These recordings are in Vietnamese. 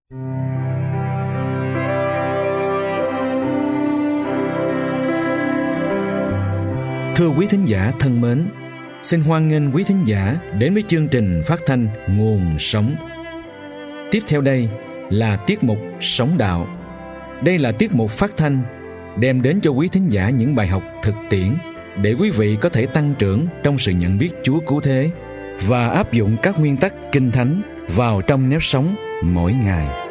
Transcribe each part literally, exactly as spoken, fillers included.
Thưa quý thính giả thân mến, xin hoan nghênh quý thính giả đến với chương trình phát thanh Nguồn Sống. Tiếp theo đây là tiết mục Sống Đạo. Đây là tiết mục phát thanh đem đến cho quý thính giả những bài học thực tiễn để quý vị có thể tăng trưởng trong sự nhận biết Chúa cứu thế và áp dụng các nguyên tắc Kinh Thánh vào trong nếp sống mỗi ngày.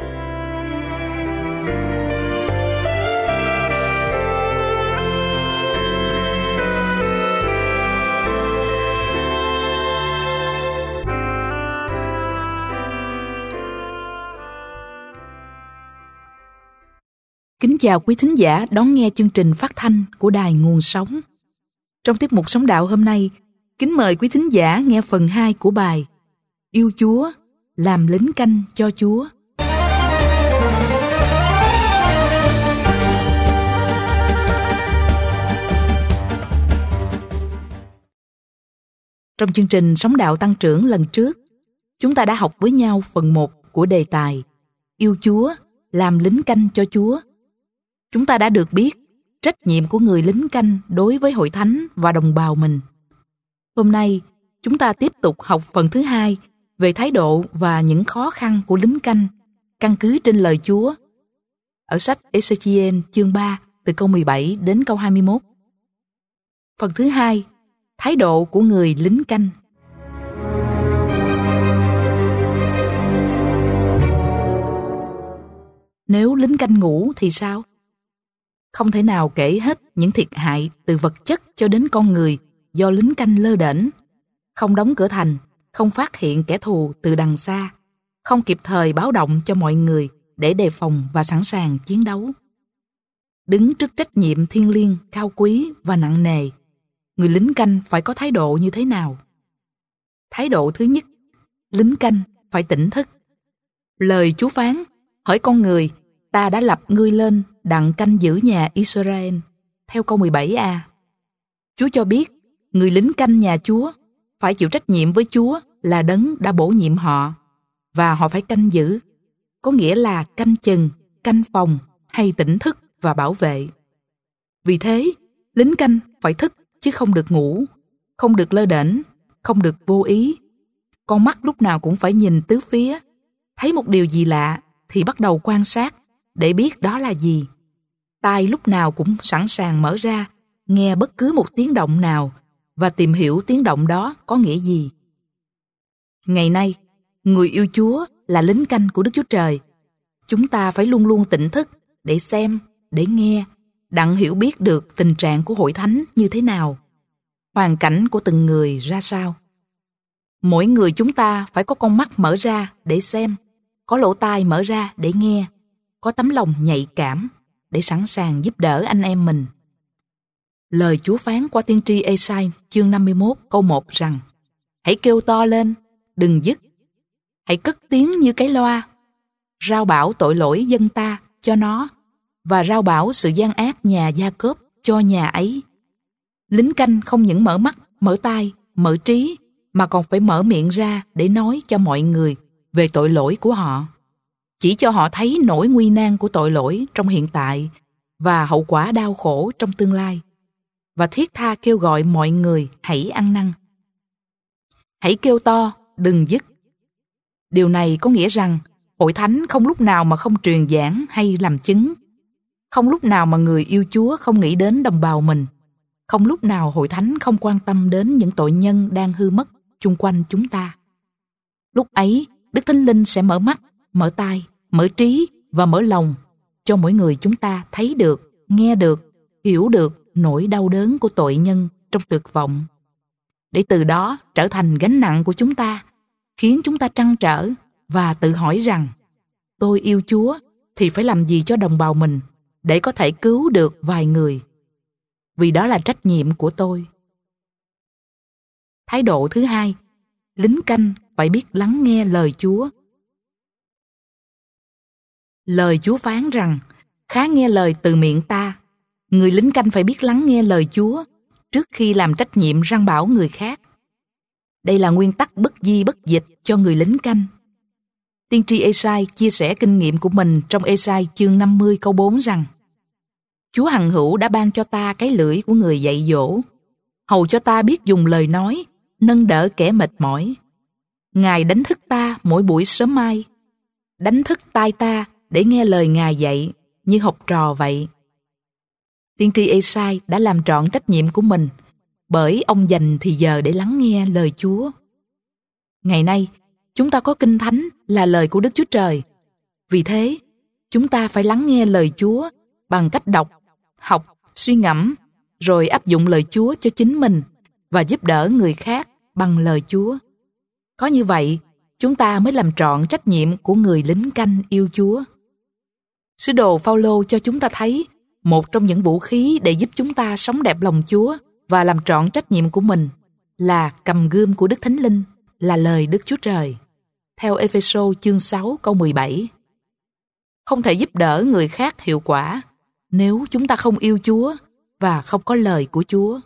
Kính chào quý thính giả đón nghe chương trình phát thanh của Đài Nguồn Sống. Trong tiết mục Sống Đạo hôm nay, kính mời quý thính giả nghe phần hai của bài Yêu Chúa, làm lính canh cho Chúa. Trong chương trình Sống Đạo Tăng Trưởng lần trước, chúng ta đã học với nhau phần một của đề tài Yêu Chúa, làm lính canh cho Chúa. Chúng ta đã được biết trách nhiệm của người lính canh đối với hội thánh và đồng bào mình. Hôm nay, chúng ta tiếp tục học phần thứ hai về thái độ và những khó khăn của lính canh, căn cứ trên lời Chúa. Ở sách Ê-xê-chi-ên chương ba, từ câu mười bảy đến câu hai mươi mốt. Phần thứ hai, thái độ của người lính canh. Nếu lính canh ngủ thì sao? Không thể nào kể hết những thiệt hại từ vật chất cho đến con người do lính canh lơ đễnh, không đóng cửa thành, không phát hiện kẻ thù từ đằng xa, không kịp thời báo động cho mọi người để đề phòng và sẵn sàng chiến đấu. Đứng trước trách nhiệm thiêng liêng, cao quý và nặng nề, người lính canh phải có thái độ như thế nào? Thái độ thứ nhất, lính canh phải tỉnh thức. Lời Chúa phán, hỡi con người, ta đã lập ngươi lên đặng canh giữ nhà Israel, theo câu mười bảy a. Chúa cho biết, người lính canh nhà Chúa phải chịu trách nhiệm với Chúa là đấng đã bổ nhiệm họ, và họ phải canh giữ, có nghĩa là canh chừng, canh phòng hay tỉnh thức và bảo vệ. Vì thế, lính canh phải thức chứ không được ngủ, không được lơ đễnh, không được vô ý. Con mắt lúc nào cũng phải nhìn tứ phía, thấy một điều gì lạ thì bắt đầu quan sát để biết đó là gì. Tai lúc nào cũng sẵn sàng mở ra, nghe bất cứ một tiếng động nào và tìm hiểu tiếng động đó có nghĩa gì. Ngày nay, người yêu Chúa là lính canh của Đức Chúa Trời. Chúng ta phải luôn luôn tỉnh thức để xem, để nghe, đặng hiểu biết được tình trạng của hội thánh như thế nào, hoàn cảnh của từng người ra sao. Mỗi người chúng ta phải có con mắt mở ra để xem, có lỗ tai mở ra để nghe, có tấm lòng nhạy cảm để sẵn sàng giúp đỡ anh em mình. Lời Chúa phán qua tiên tri Ê-sai chương năm mươi mốt câu một rằng: hãy kêu to lên, đừng dứt. Hãy cất tiếng như cái loa, rao bảo tội lỗi dân ta cho nó, và rao bảo sự gian ác nhà Gia-cốp cho nhà ấy. Lính canh không những mở mắt, mở tai, mở trí, mà còn phải mở miệng ra để nói cho mọi người về tội lỗi của họ, chỉ cho họ thấy nỗi nguy nan của tội lỗi trong hiện tại và hậu quả đau khổ trong tương lai, và thiết tha kêu gọi mọi người hãy ăn năn. Hãy kêu to, đừng dứt. Điều này có nghĩa rằng hội thánh không lúc nào mà không truyền giảng hay làm chứng, không lúc nào mà người yêu Chúa không nghĩ đến đồng bào mình, không lúc nào hội thánh không quan tâm đến những tội nhân đang hư mất chung quanh chúng ta. Lúc ấy, Đức Thánh Linh sẽ mở mắt, mở tai, mở trí và mở lòng cho mỗi người chúng ta thấy được, nghe được, hiểu được nỗi đau đớn của tội nhân trong tuyệt vọng, để từ đó trở thành gánh nặng của chúng ta, khiến chúng ta trăn trở và tự hỏi rằng: tôi yêu Chúa thì phải làm gì cho đồng bào mình để có thể cứu được vài người, vì đó là trách nhiệm của tôi. Thái độ thứ hai, lính canh phải biết lắng nghe lời Chúa. Lời Chúa phán rằng: khá nghe lời từ miệng ta. Người lính canh phải biết lắng nghe lời Chúa trước khi làm trách nhiệm răn bảo người khác. Đây là nguyên tắc bất di bất dịch cho người lính canh. tiên tri Ê-sai chia sẻ kinh nghiệm của mình trong Ê-sai chương năm mươi câu bốn rằng: Chúa hằng hữu đã ban cho ta cái lưỡi của người dạy dỗ, hầu cho ta biết dùng lời nói, nâng đỡ kẻ mệt mỏi. Ngài đánh thức ta mỗi buổi sớm mai, đánh thức tai ta để nghe lời Ngài dạy như học trò vậy. Tiên tri Ê-sai đã làm trọn trách nhiệm của mình, bởi ông dành thì giờ để lắng nghe lời Chúa. Ngày nay, chúng ta có Kinh Thánh là lời của Đức Chúa Trời. Vì thế, chúng ta phải lắng nghe lời Chúa bằng cách đọc, học, suy ngẫm, rồi áp dụng lời Chúa cho chính mình và giúp đỡ người khác bằng lời Chúa. Có như vậy, chúng ta mới làm trọn trách nhiệm của người lính canh yêu Chúa. Sứ đồ Phao-lô cho chúng ta thấy một trong những vũ khí để giúp chúng ta sống đẹp lòng Chúa và làm trọn trách nhiệm của mình là cầm gươm của Đức Thánh Linh, là lời Đức Chúa Trời. Theo Ê-phê-sô chương sáu câu mười bảy. Không thể giúp đỡ người khác hiệu quả nếu chúng ta không yêu Chúa và không có lời của Chúa.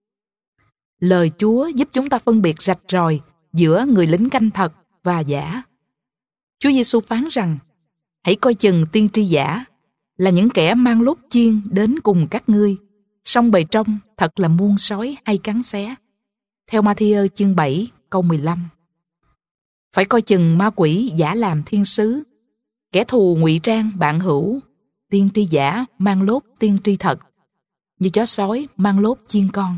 Lời Chúa giúp chúng ta phân biệt rạch ròi giữa người lính canh thật và giả. Chúa Giêsu phán rằng: Hãy coi chừng tiên tri giả, là những kẻ mang lốt chiên đến cùng các ngươi, song bề trong thật là muôn sói hay cắn xé. Theo Ma-thi-ơ chương bảy câu mười lăm. Phải coi chừng ma quỷ giả làm thiên sứ, kẻ thù ngụy trang bạn hữu, tiên tri giả mang lốt tiên tri thật, như chó sói mang lốt chiên con.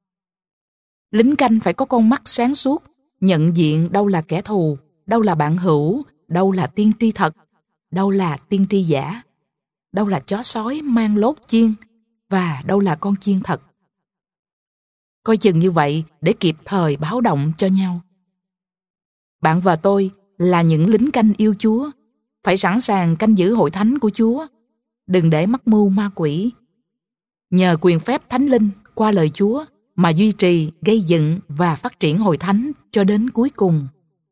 Lính canh phải có con mắt sáng suốt, nhận diện đâu là kẻ thù, đâu là bạn hữu, đâu là tiên tri thật, đâu là tiên tri giả, đâu là chó sói mang lốt chiên và đâu là con chiên thật. Coi chừng như vậy để kịp thời báo động cho nhau. Bạn và tôi là những lính canh yêu Chúa, phải sẵn sàng canh giữ hội thánh của Chúa, đừng để mắc mưu ma quỷ. Nhờ quyền phép Thánh Linh qua lời Chúa mà duy trì, gây dựng và phát triển hội thánh cho đến cuối cùng.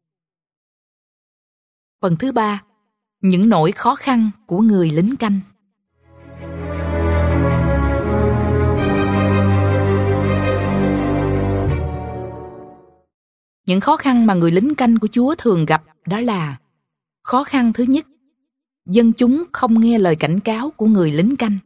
Phần thứ ba, những nỗi khó khăn của người lính canh. Những khó khăn mà người lính canh của Chúa thường gặp đó là: khó khăn thứ nhất, dân chúng không nghe lời cảnh cáo của người lính canh.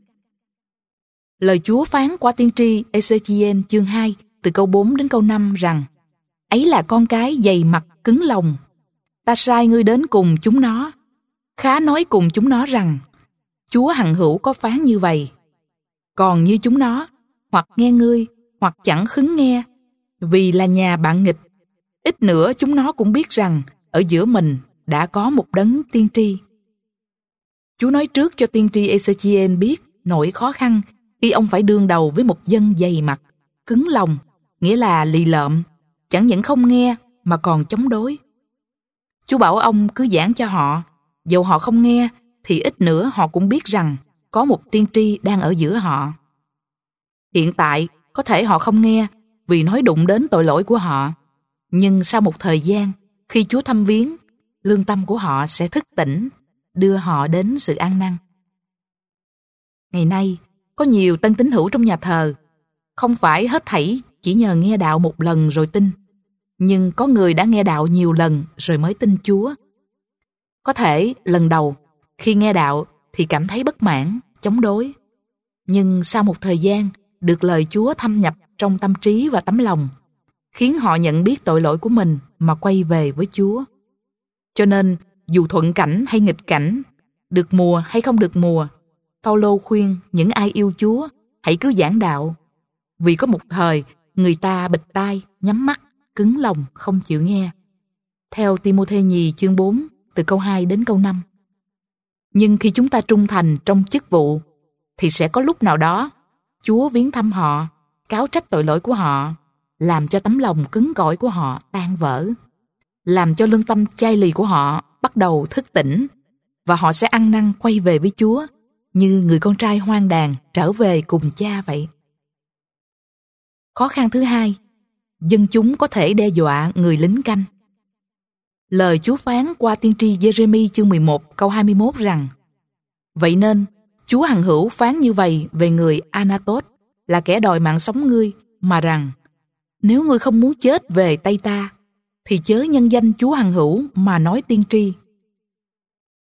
Lời Chúa phán qua tiên tri Ê-xê-chi-ên chương hai từ câu bốn đến câu năm rằng: Ấy là con cái dày mặt cứng lòng, ta sai ngươi đến cùng chúng nó, khá nói cùng chúng nó rằng: Chúa hằng hữu có phán như vậy. Còn như chúng nó, hoặc nghe ngươi, hoặc chẳng khứng nghe, vì là nhà bạn nghịch. Ít nữa chúng nó cũng biết rằng ở giữa mình đã có một đấng tiên tri. Chúa nói trước cho tiên tri Ê-xê-chi-ên biết nỗi khó khăn khi ông phải đương đầu với một dân dày mặt, cứng lòng, nghĩa là lì lợm, chẳng những không nghe mà còn chống đối. Chúa bảo ông cứ giảng cho họ, dầu họ không nghe thì ít nữa họ cũng biết rằng có một tiên tri đang ở giữa họ. Hiện tại có thể họ không nghe vì nói đụng đến tội lỗi của họ, nhưng sau một thời gian, khi Chúa thăm viếng, lương tâm của họ sẽ thức tỉnh, đưa họ đến sự an năn. Ngày nay, có nhiều tân tín hữu trong nhà thờ, không phải hết thảy chỉ nhờ nghe đạo một lần rồi tin, nhưng có người đã nghe đạo nhiều lần rồi mới tin Chúa. Có thể lần đầu, khi nghe đạo thì cảm thấy bất mãn, chống đối, nhưng sau một thời gian, được lời Chúa thâm nhập trong tâm trí và tấm lòng, khiến họ nhận biết tội lỗi của mình mà quay về với Chúa. Cho nên, dù thuận cảnh hay nghịch cảnh, được mùa hay không được mùa, Phao-lô khuyên những ai yêu Chúa hãy cứ giảng đạo, vì có một thời người ta bịt tai, nhắm mắt, cứng lòng không chịu nghe. Theo Ti-mô-thê nhì chương bốn từ câu hai đến câu năm. Nhưng khi chúng ta trung thành trong chức vụ thì sẽ có lúc nào đó Chúa viếng thăm họ, cáo trách tội lỗi của họ, làm cho tấm lòng cứng cỏi của họ tan vỡ, làm cho lương tâm chai lì của họ bắt đầu thức tỉnh, và họ sẽ ăn năn quay về với Chúa như người con trai hoang đàn trở về cùng cha vậy. Khó khăn thứ hai, dân chúng có thể đe dọa người lính canh. Lời Chúa phán qua tiên tri Giê-rê-mi chương mười một câu hai mươi mốt rằng: Vậy nên, Chúa hằng hữu phán như vậy về người Anatot, là kẻ đòi mạng sống ngươi, mà rằng: Nếu ngươi không muốn chết về tay ta, thì chớ nhân danh Chúa hằng hữu mà nói tiên tri,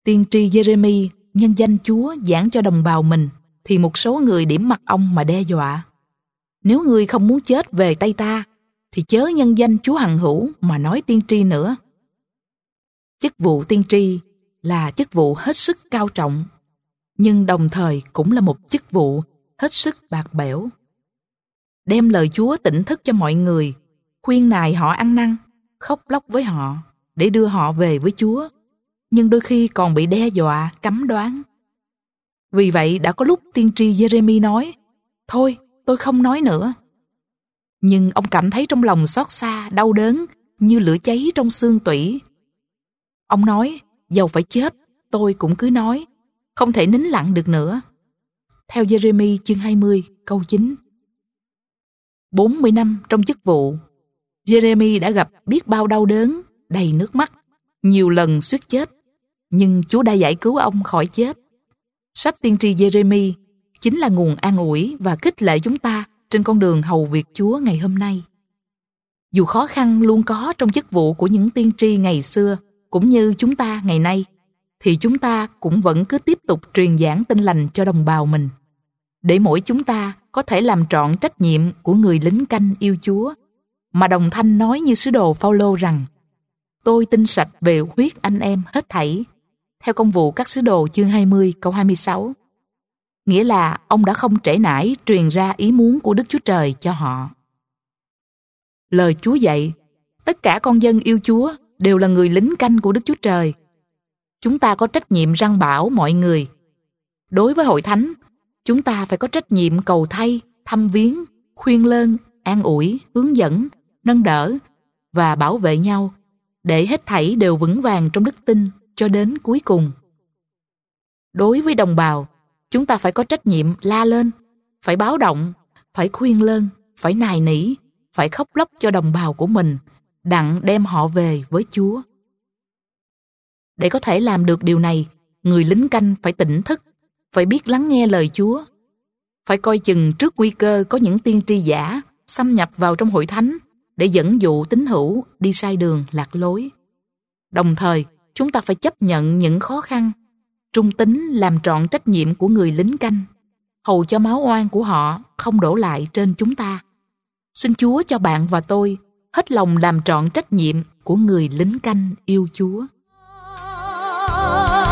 Tiên tri Giê-rê-mi nhân danh Chúa giảng cho đồng bào mình, thì một số người điểm mặt ông mà đe dọa. Nếu ngươi không muốn chết về tay ta, thì chớ nhân danh Chúa hằng hữu mà nói tiên tri nữa. Chức vụ tiên tri là chức vụ hết sức cao trọng, nhưng đồng thời cũng là một chức vụ hết sức bạc bẽo. Đem lời Chúa tỉnh thức cho mọi người, khuyên nài họ ăn năn, khóc lóc với họ để đưa họ về với Chúa, nhưng đôi khi còn bị đe dọa, cấm đoán. Vì vậy đã có lúc tiên tri Giê-rê-mi nói, thôi tôi không nói nữa. Nhưng ông cảm thấy trong lòng xót xa, đau đớn như lửa cháy trong xương tủy. Ông nói, dầu phải chết, tôi cũng cứ nói, không thể nín lặng được nữa. Theo Giê-rê-mi chương hai mươi câu chín. bốn mươi năm trong chức vụ, Giê-rê-mi đã gặp biết bao đau đớn, đầy nước mắt, nhiều lần suýt chết, nhưng Chúa đã giải cứu ông khỏi chết. Sách tiên tri Giê-rê-mi chính là nguồn an ủi và khích lệ chúng ta trên con đường hầu việc Chúa ngày hôm nay. Dù khó khăn luôn có trong chức vụ của những tiên tri ngày xưa, cũng như chúng ta ngày nay, thì chúng ta cũng vẫn cứ tiếp tục truyền giảng tin lành cho đồng bào mình, để mỗi chúng ta có thể làm trọn trách nhiệm của người lính canh yêu Chúa, mà đồng thanh nói như sứ đồ Phao-lô rằng, tôi tin sạch về huyết anh em hết thảy, theo công vụ các sứ đồ chương hai mươi câu hai mươi sáu. Nghĩa là ông đã không trễ nải truyền ra ý muốn của Đức Chúa Trời cho họ. Lời Chúa dạy, tất cả con dân yêu Chúa đều là người lính canh của Đức Chúa Trời. Chúng ta có trách nhiệm răn bảo mọi người. Đối với hội thánh, chúng ta phải có trách nhiệm cầu thay, thăm viếng, khuyên lơn, an ủi, hướng dẫn, nâng đỡ và bảo vệ nhau, để hết thảy đều vững vàng trong đức tin cho đến cuối cùng. Đối với đồng bào, chúng ta phải có trách nhiệm la lên, phải báo động, phải khuyên lơn, phải nài nỉ, phải khóc lóc cho đồng bào của mình, đặng đem họ về với Chúa. Để có thể làm được điều này, người lính canh phải tỉnh thức, phải biết lắng nghe lời Chúa, phải coi chừng trước nguy cơ có những tiên tri giả xâm nhập vào trong hội thánh để dẫn dụ tín hữu đi sai đường lạc lối. Đồng thời, chúng ta phải chấp nhận những khó khăn, trung tín làm trọn trách nhiệm của người lính canh, hầu cho máu oan của họ không đổ lại trên chúng ta. Xin Chúa cho bạn và tôi hết lòng làm trọn trách nhiệm của người lính canh yêu Chúa.